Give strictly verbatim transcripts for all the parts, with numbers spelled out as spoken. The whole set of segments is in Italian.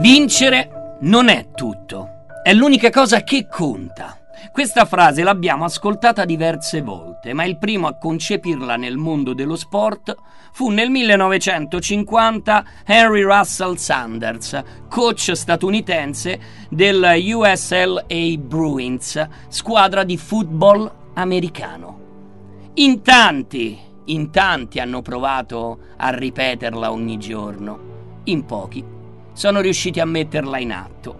Vincere non è tutto, è l'unica cosa che conta. Questa frase l'abbiamo ascoltata diverse volte, ma il primo a concepirla nel mondo dello sport fu nel millenovecentocinquanta Henry Russell Sanders, coach statunitense del U S L A Bruins, squadra di football americano. In tanti, in tanti hanno provato a ripeterla ogni giorno, in pochi sono riusciti a metterla in atto.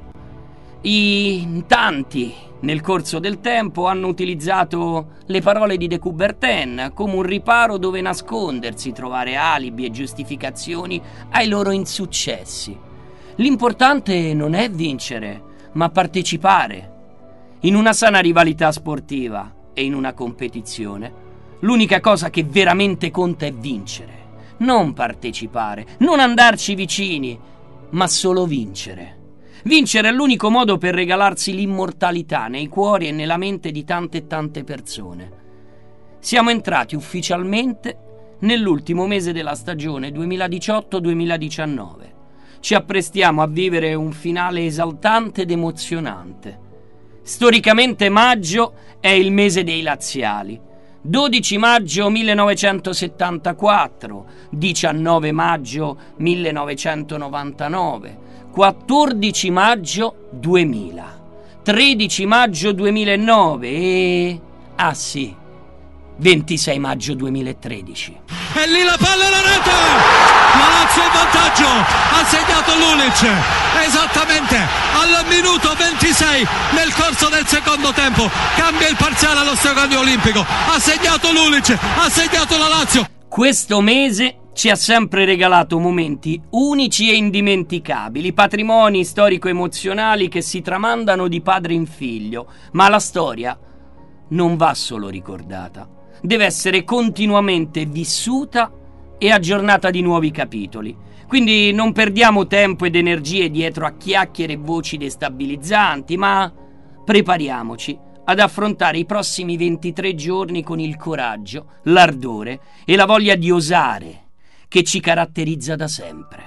In tanti, nel corso del tempo, hanno utilizzato le parole di De Coubertin come un riparo dove nascondersi, trovare alibi e giustificazioni ai loro insuccessi. L'importante non è vincere, ma partecipare. In una sana rivalità sportiva e in una competizione, l'unica cosa che veramente conta è vincere, non partecipare, non andarci vicini, ma solo vincere. Vincere è l'unico modo per regalarsi l'immortalità nei cuori e nella mente di tante e tante persone. Siamo entrati ufficialmente nell'ultimo mese della stagione duemiladiciotto duemiladiciannove. Ci apprestiamo a vivere un finale esaltante ed emozionante. Storicamente maggio è il mese dei laziali. dodici maggio millenovecentosettantaquattro, diciannove maggio millenovecentonovantanove, quattordici maggio duemila, tredici maggio duemilanove e... ah sì, ventisei maggio duemilatredici. E lì la palla alla rete! La Lazio in vantaggio, ha segnato Lulic esattamente al minuto ventisei nel corso del secondo tempo, cambia il parziale allo Stadio Olimpico, ha segnato Lulic, ha segnato la Lazio. Questo mese ci ha sempre regalato momenti unici e indimenticabili, patrimoni storico-emozionali che si tramandano di padre in figlio, ma la storia non va solo ricordata, deve essere continuamente vissuta e aggiornata di nuovi capitoli. Quindi non perdiamo tempo ed energie dietro a chiacchiere e voci destabilizzanti, ma prepariamoci ad affrontare i prossimi ventitré giorni con il coraggio, l'ardore e la voglia di osare che ci caratterizza da sempre.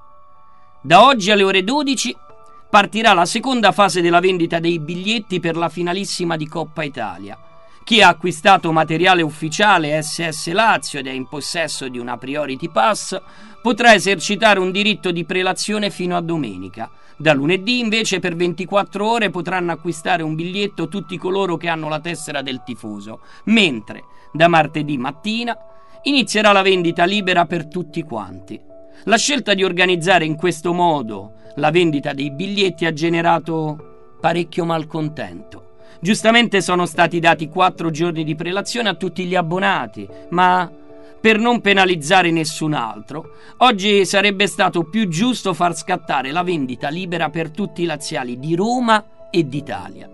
Da oggi alle ore dodici partirà la seconda fase della vendita dei biglietti per la finalissima di Coppa Italia. Chi ha acquistato materiale ufficiale S S Lazio ed è in possesso di una Priority Pass potrà esercitare un diritto di prelazione fino a domenica. Da lunedì invece per ventiquattro ore potranno acquistare un biglietto tutti coloro che hanno la tessera del tifoso, mentre da martedì mattina inizierà la vendita libera per tutti quanti. La scelta di organizzare in questo modo la vendita dei biglietti ha generato parecchio malcontento. Giustamente sono stati dati quattro giorni di prelazione a tutti gli abbonati, ma per non penalizzare nessun altro, oggi sarebbe stato più giusto far scattare la vendita libera per tutti i laziali di Roma e d'Italia.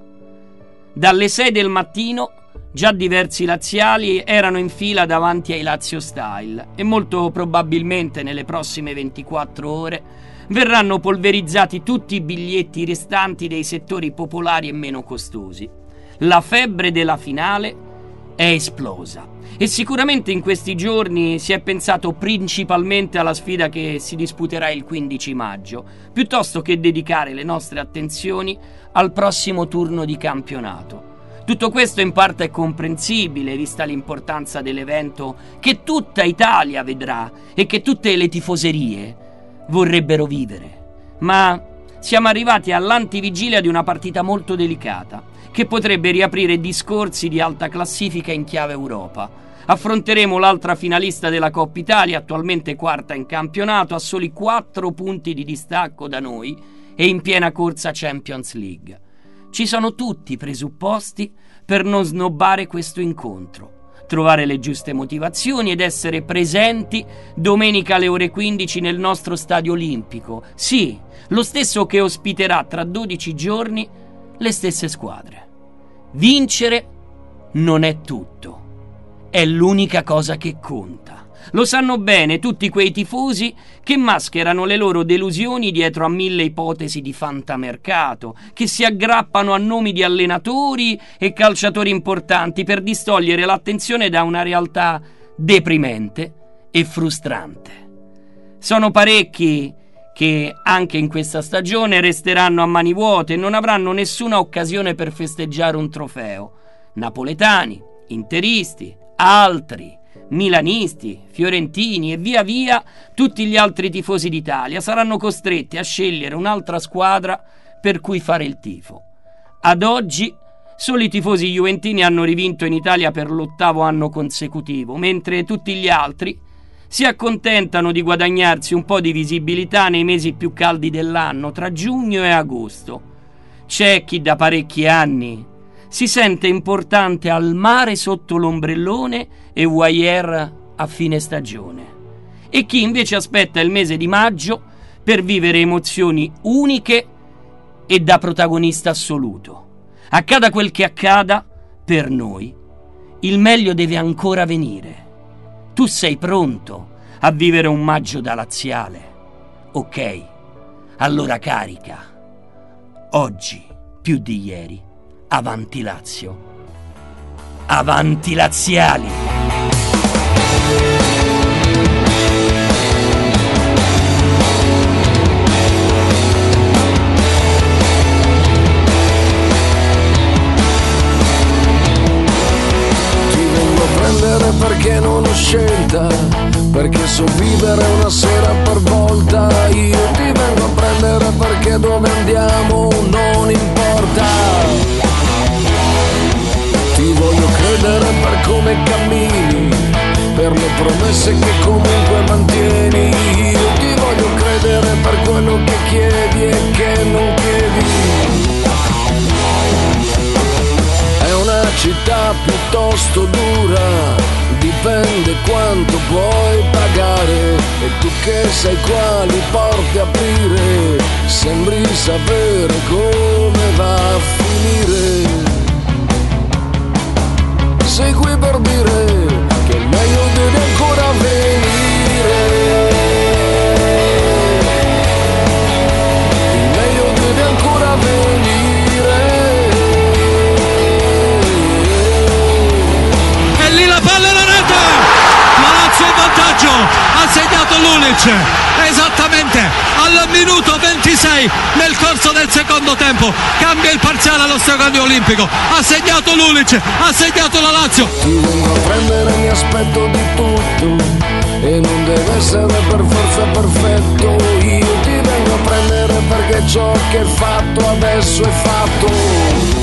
Dalle sei del mattino già diversi laziali erano in fila davanti ai Lazio Style e molto probabilmente nelle prossime ventiquattro ore verranno polverizzati tutti i biglietti restanti dei settori popolari e meno costosi. La febbre della finale è esplosa e sicuramente in questi giorni si è pensato principalmente alla sfida che si disputerà il quindici maggio, piuttosto che dedicare le nostre attenzioni al prossimo turno di campionato. Tutto questo in parte è comprensibile, vista l'importanza dell'evento che tutta Italia vedrà e che tutte le tifoserie vorrebbero vivere. Ma siamo arrivati all'antivigilia di una partita molto delicata, che potrebbe riaprire discorsi di alta classifica in chiave Europa. Affronteremo l'altra finalista della Coppa Italia, attualmente quarta in campionato, a soli quattro punti di distacco da noi e in piena corsa Champions League. Ci sono tutti i presupposti per non snobbare questo incontro, trovare le giuste motivazioni ed essere presenti domenica alle ore quindici nel nostro Stadio Olimpico. Sì, lo stesso che ospiterà tra dodici giorni le stesse squadre. Vincere non è tutto, è l'unica cosa che conta. Lo sanno bene tutti quei tifosi che mascherano le loro delusioni dietro a mille ipotesi di fantamercato, che si aggrappano a nomi di allenatori e calciatori importanti per distogliere l'attenzione da una realtà deprimente e frustrante. Sono parecchi che anche in questa stagione resteranno a mani vuote e non avranno nessuna occasione per festeggiare un trofeo. Napoletani, interisti, altri, milanisti, fiorentini e via via tutti gli altri tifosi d'Italia saranno costretti a scegliere un'altra squadra per cui fare il tifo. Ad oggi solo i tifosi juventini hanno rivinto in Italia per l'ottavo anno consecutivo, mentre tutti gli altri si accontentano di guadagnarsi un po' di visibilità nei mesi più caldi dell'anno, tra giugno e agosto. C'è chi da parecchi anni si sente importante al mare sotto l'ombrellone e voyeur a fine stagione, e chi invece aspetta il mese di maggio per vivere emozioni uniche e da protagonista assoluto. Accada quel che accada, per noi il meglio deve ancora venire. Tu sei pronto a vivere un maggio da laziale? Ok, allora carica. Oggi, più di ieri, avanti Lazio. Avanti laziali! Perché non ho scelta, perché so vivere una sera per volta. Io ti vengo a prendere perché dove andiamo non importa. Ti voglio credere per come cammini, per le promesse che comunque mantieni. Io ti voglio credere per quello che chiedi e che non chiedi. È una città piuttosto dura, dipende quanto puoi pagare, e tu che sai quali porte aprire, sembri sapere come va a finire. Sei qui per dire che il meglio deve ancora venire. Il meglio deve ancora venire. Ha segnato Lulic esattamente al minuto ventisei nel corso del secondo tempo, cambia il parziale allo Stadio Olimpico. Ha segnato Lulic, ha segnato la Lazio. Ti vengo a prendere, mi aspetto di tutto e non deve essere per forza perfetto. Io ti vengo a prendere perché ciò che è fatto adesso è fatto.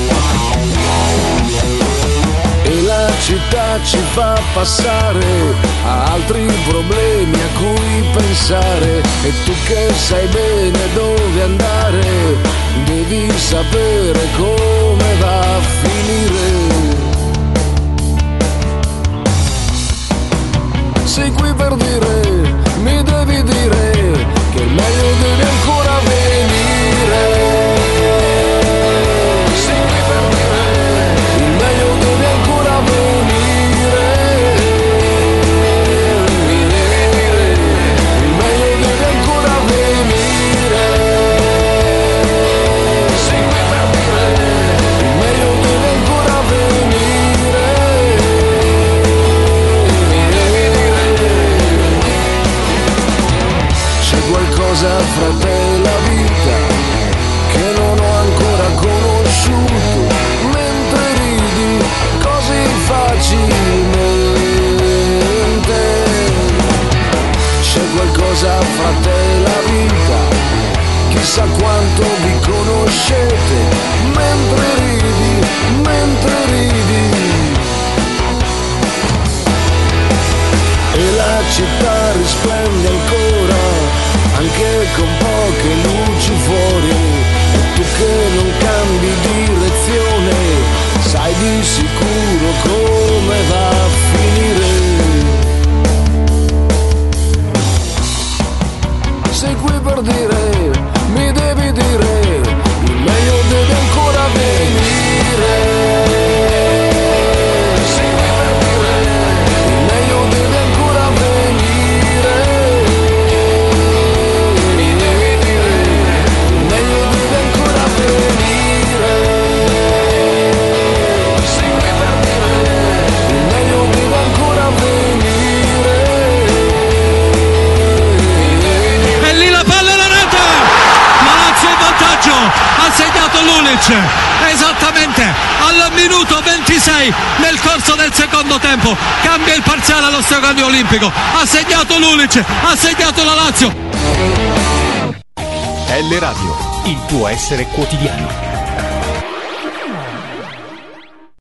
E la città ci fa passare a altri problemi a cui pensare, e tu che sai bene dove andare devi sapere come va a finire. Sei qui per dire, mi devi dire che il meglio deve ancora venire. Sei qui per dire, il meglio deve ancora venire. Mi devi dire, il meglio deve ancora venire. Sei qui per dire, il meglio deve ancora venire. Mi devi dire. C'è qualcosa fra te e la vita che non ho ancora conosciuto, mentre ridi così facilmente. C'è qualcosa fra te e la vita, chissà quanto vi conoscete, mentre ridi, mentre ridi. E la città risplende ancora, anche con poche luci fuori, e tu che non cambi direzione, sai di sicuro come va a finire. Sei qui per dire, mi devi dire, il meglio deve ancora venire. Sei qui per dire, il meglio deve ancora venire. Mi devi dire, il meglio deve ancora venire. Sei qui per dire, il meglio deve ancora venire. E lì la palla alla rete. Lulic, esattamente al minuto ventisei nel corso del secondo tempo cambia il parziale allo Stadio Olimpico, ha segnato Lulic, ha segnato la Lazio. L Radio, il tuo essere quotidiano.